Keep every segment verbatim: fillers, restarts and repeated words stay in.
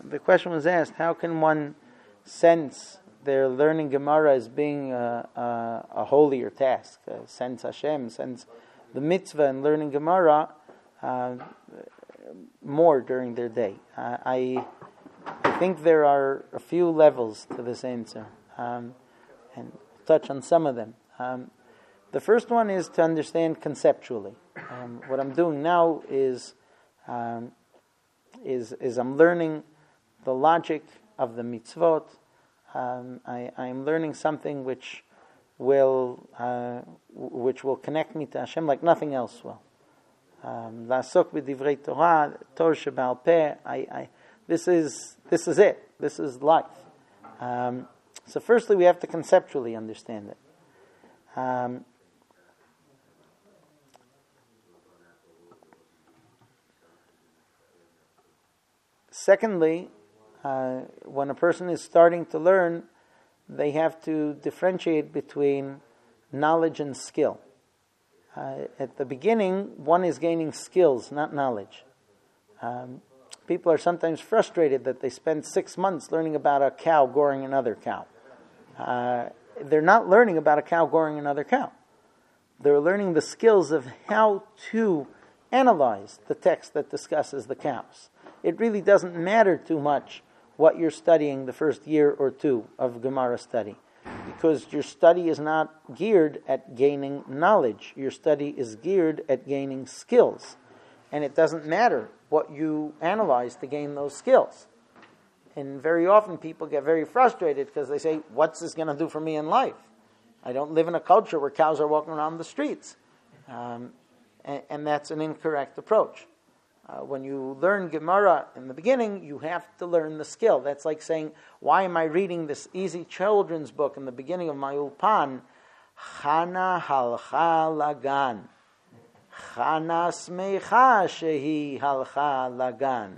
the question was asked, how can one sense their learning Gemara as being a, a, a holier task, uh, sense Hashem, sense the mitzvah in learning Gemara uh, more during their day? Uh, I I think there are a few levels to this answer, um, and I'll touch on some of them. Um, the first one is to understand conceptually. Um, what I'm doing now is um, is is I'm learning the logic of the mitzvot. Um, I am learning something which will uh, which will connect me to Hashem like nothing else will. La'asok b'divrei Torah, Torah sheba'al peh. I this is this is it. This is life. Um, so, firstly, we have to conceptually understand it. Um, secondly, uh, when a person is starting to learn, they have to differentiate between knowledge and skill. Uh, at the beginning, one is gaining skills, not knowledge. Um, people are sometimes frustrated that they spend six months learning about a cow goring another cow. Uh, they're not learning about a cow goring another cow. They're learning the skills of how to analyze the text that discusses the cows. It really doesn't matter too much what you're studying the first year or two of Gemara study, because your study is not geared at gaining knowledge. Your study is geared at gaining skills. And it doesn't matter what you analyze to gain those skills. And very often people get very frustrated because they say, what's this going to do for me in life? I don't live in a culture where cows are walking around the streets. Um, and, and that's an incorrect approach. Uh, when you learn Gemara in the beginning, you have to learn the skill. That's like saying, why am I reading this easy children's book in the beginning of my ulpan? Chana halcha lagan. Chana smecha shehi halcha lagan.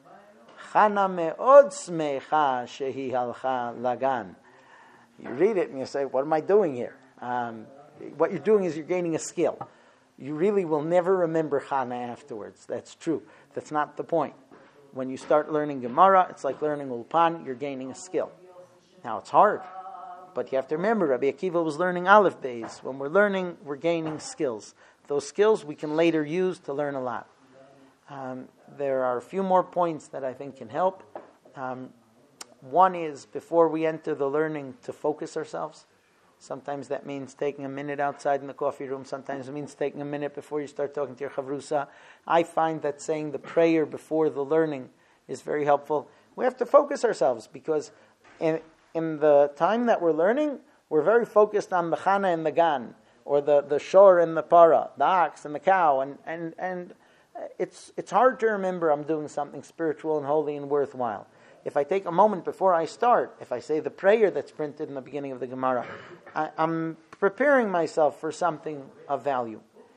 Chana me'od smecha shehi halcha lagan. You read it and you say, what am I doing here? Um, what you're doing is you're gaining a skill. You really will never remember Chana afterwards. That's true. That's not the point. When you start learning Gemara, it's like learning Ulpan. You're gaining a skill. Now, it's hard. But you have to remember, Rabbi Akiva was learning Aleph Beis. When we're learning, we're gaining skills. Those skills we can later use to learn a lot. Um, there are a few more points that I think can help. Um, one is, before we enter the learning, to focus ourselves. Sometimes that means taking a minute outside in the coffee room. Sometimes it means taking a minute before you start talking to your chavrusa. I find that saying the prayer before the learning is very helpful. We have to focus ourselves because in, in the time that we're learning, we're very focused on the chana and the gan, or the, the shor and the para, the ox and the cow. And, and, and it's, it's hard to remember I'm doing something spiritual and holy and worthwhile. If I take a moment before I start, if I say the prayer that's printed in the beginning of the Gemara, I, I'm preparing myself for something of value.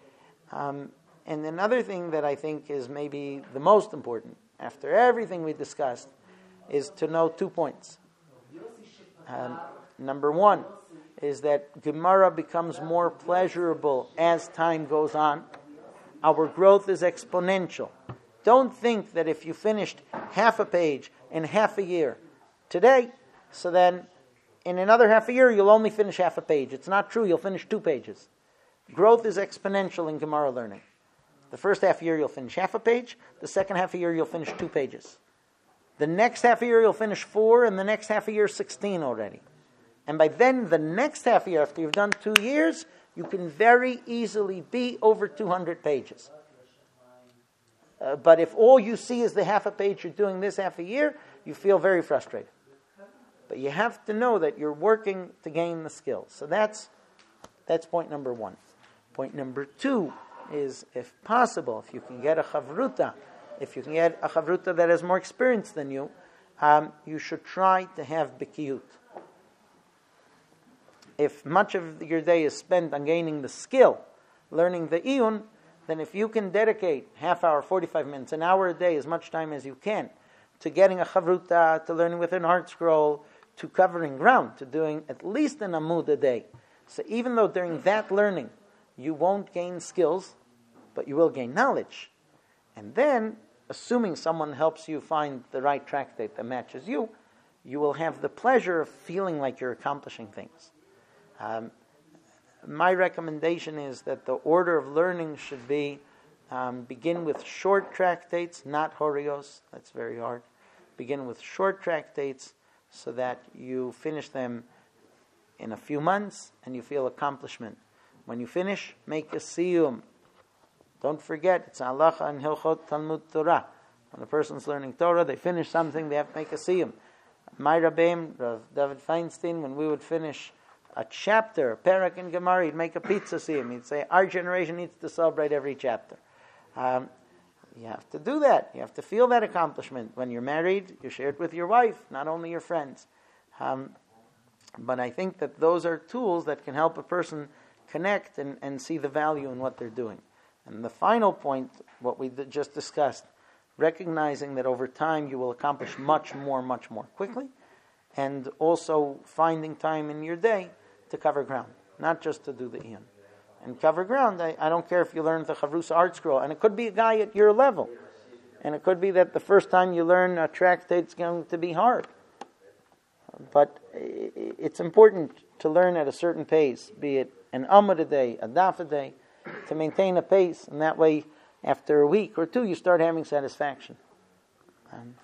Um, and another thing that I think is maybe the most important, after everything we discussed, is to know two points. Um, number one is that Gemara becomes more pleasurable as time goes on. Our growth is exponential. Don't think that if you finished half a page in half a year today, so then in another half a year you'll only finish half a page. It's not true. You'll finish two pages. Growth is exponential in Gemara learning. The first half a year you'll finish half a page. The second half a year you'll finish two pages. The next half a year you'll finish four, and the next half a year sixteen already. And by then, the next half a year, after you've done two years, you can very easily be over two hundred pages. Uh, but if all you see is the half a page you're doing this half a year, you feel very frustrated. But you have to know that you're working to gain the skills. So that's that's point number one. Point number two is, if possible, if you can get a chavruta, if you can get a chavruta that has more experience than you, um, you should try to have bikiyut. If much of your day is spent on gaining the skill, learning the iyun, then if you can dedicate half hour, forty-five minutes, an hour a day, as much time as you can, to getting a chavruta, to learning within Heart Scroll, to covering ground, to doing at least an amud a day. So even though during that learning you won't gain skills, but you will gain knowledge. And then assuming someone helps you find the right tractate that matches you, you will have the pleasure of feeling like you're accomplishing things. Um, my recommendation is that the order of learning should be um, begin with short tractates, not horios. That's very hard. Begin with short tractates so that you finish them in a few months and you feel accomplishment. When you finish, make a siyum. Don't forget, it's halacha and hilchot Talmud Torah. When a person's learning Torah, they finish something, they have to make a siyum. My Rabbeim, Rav David Feinstein, when we would finish a chapter, a parak in Gemara, he'd make a pizza siyum. He'd say, our generation needs to celebrate every chapter. Um, you have to do that. You have to feel that accomplishment. When you're married, you share it with your wife, not only your friends. Um, but I think that those are tools that can help a person connect and, and see the value in what they're doing. And the final point, what we just discussed, recognizing that over time you will accomplish much more, much more quickly, and also finding time in your day to cover ground, not just to do the Iyun. And cover ground, I, I don't care if you learn the Chavrusa art scroll, and it could be a guy at your level, and it could be that the first time you learn a tractate is going to be hard. But it's important to learn at a certain pace, be it an amud a day, a daf a day, to maintain a pace, and that way, after a week or two, you start having satisfaction. Um,